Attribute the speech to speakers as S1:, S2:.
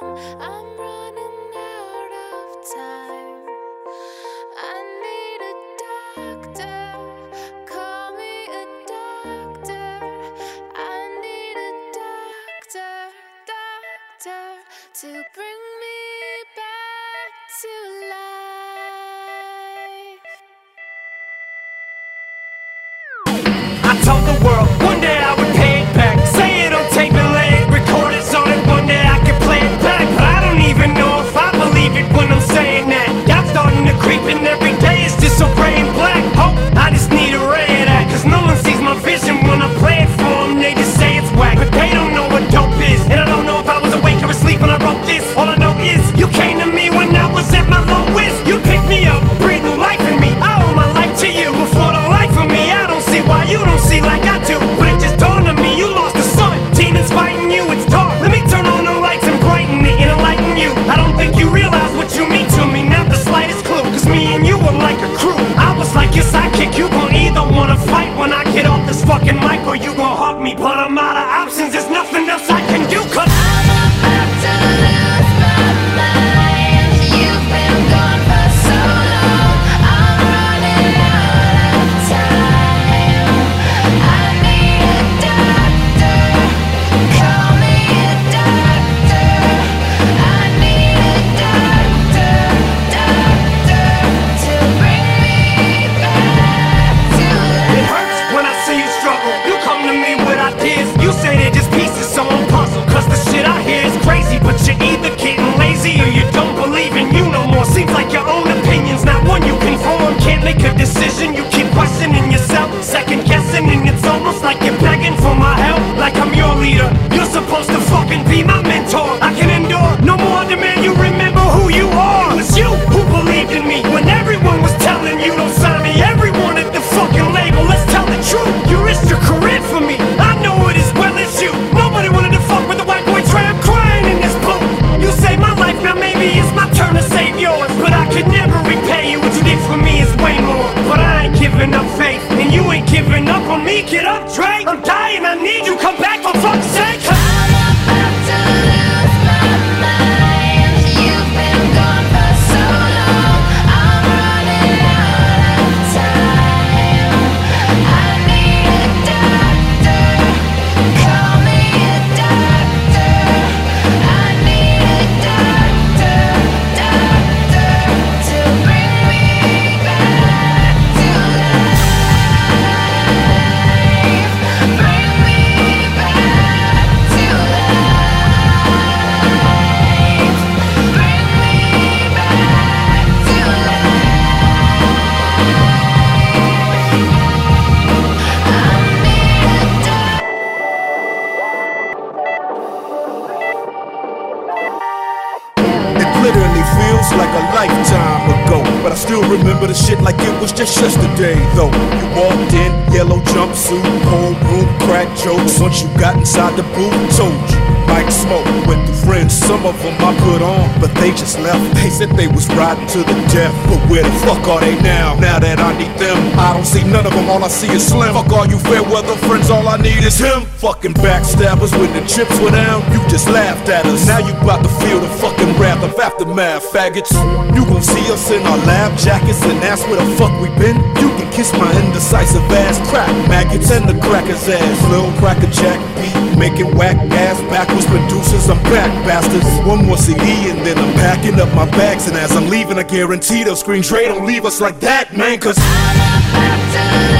S1: I'm running out of time. I need a doctor. Call me a doctor. I need a doctor, doctor, to bring me back to life.
S2: I told the world one day I would pay it back. Say it on tape and lay it, record it on it. One day I could play it back, but I don't even know if I believe it when I'm saying that. Y'all starting to creep and every day it's just so gray and black. Hope I just need a ray of that, cause no one sees my vision when I play it for them. They just say it's whack, but they don't know what dope is. And I don't know if I was awake or asleep when I wrote this. All I know is you came to me when I was at my lowest. You picked me up, breathed new life in me. I owe my life to you. Before the life of me, I don't see why you don't see like I do. But it just dawned on me, you lost the sun. Demons fighting you, it's dark. Let me turn on the lights and brighten it and enlighten you. I don't think you realize what you mean to me, not the slightest clue. Cause me and you were like a crew. I was like your sidekick, you gon' either wanna fight when I get off this fucking mic, or you gon' hug me. But I'm out of options, there's nothing else I can do, cause
S1: I'm about to lose my mind. You've been gone for so long. I'm running out of time. I need a doctor. Call me a doctor. I need a doctor, doctor, to bring me back to life.
S2: it hurts when I see you struggle. You come to me with ideas, you say they're just pieces, so I'm puzzled. Cause the shit I hear is crazy, but you're either getting lazy or you don't believe in you no more. Seems like your own opinion's not one you conform. Can't make a decision, you keep questioning yourself, second guessing, and it's almost like you're begging for my help. Like I'm your leader, you're supposed to fucking be my mentor. I can endure no more demand, you remember who you are. It was you who believed in me when everyone was telling you don't sign me. Everyone at the fucking label, let's tell the truth. You risked your career for me, I know it as well as you. Nobody wanted to fuck with the white boy tramp crying in this booth. You saved my life, now maybe it's my turn to save yours. But I could never repay you, what you did for me is way more. But I ain't giving up faith, and you ain't giving up on me. Get up, Dre, I'm dying, I need you, come back for fuck's sake.
S1: I'm about to lose my mind. You've been gone for so long. I'm running out of time. I need a doctor. Call me a doctor. I need a doctor, doctor, to bring me back to life. Bring me back to life. Bring me back to
S3: It literally feels like a lifetime ago, but I still remember the shit like it was just yesterday though. You walked in, yellow jumpsuit, whole room, crack jokes. Once you got inside the booth, told you Mike Smoke went through friends, some of them I put on, but they just left. They said they was riding to the death, but where the fuck are they now? Now that I need them, I don't see none of them, all I see is Slim. Fuck all you fair weather friends, all I need is him. Fucking backstabbers, when the chips were down, you just laughed at us. Now you bout to feel the fucking wrath of aftermath, faggots. You gon' see us in our lab jackets and ask where the fuck we been. You can kiss my indecisive ass, crack maggots and the cracker's ass. Lil' Cracker Jack beat, making whack ass backwards producers, I'm back bastards. One more CD and then I'm packing up my bags, and as I'm leaving I guarantee they'll scream Dre, don't leave us like that, man, cause
S1: I'm about to